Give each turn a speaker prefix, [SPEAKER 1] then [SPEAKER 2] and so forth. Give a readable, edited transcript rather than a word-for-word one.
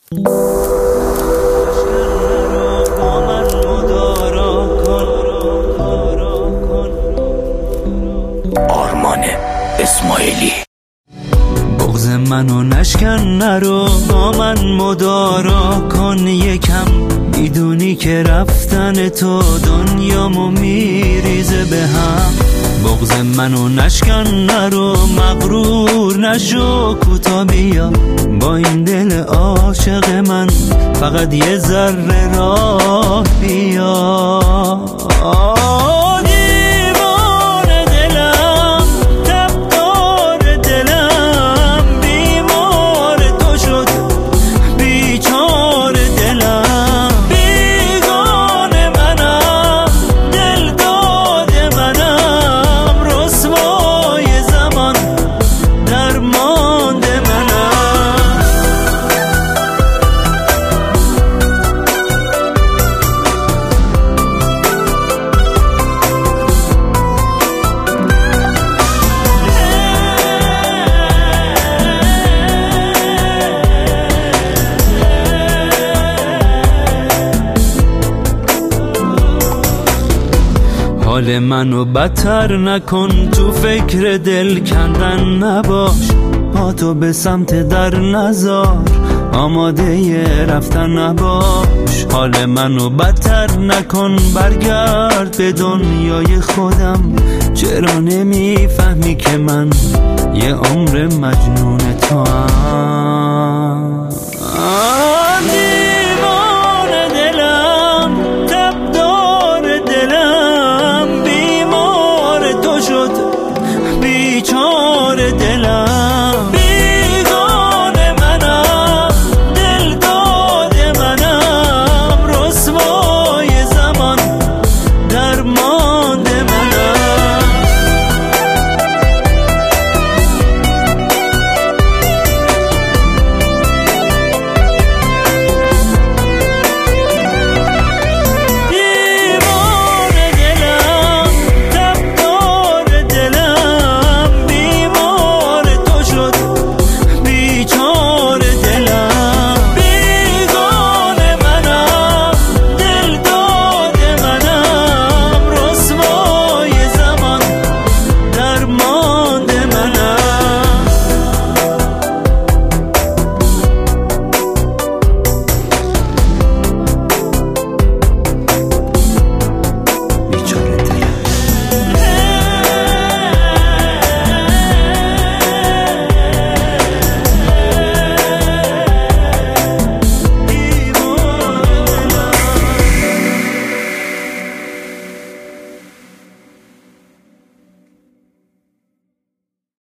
[SPEAKER 1] آرمان اسماعیلی.
[SPEAKER 2] بغض منو نشکن نرو با من مدارا کن یکم، میدونی که رفتن تو دنیامو میریزه به هم. بغض منو نشکن نرو مغرور نشو کوتا بیا، با این دل عاشق من فقط یه ذره راه بیا. حال منو بدتر نکن، تو فکر دل کندن نباش، پا تو به سمت در نزار، آماده رفتن نباش. حال منو بدتر نکن، برگرد به دنیای خودم، چرا نمیفهمی که من یه عمر مجنون تو هم؟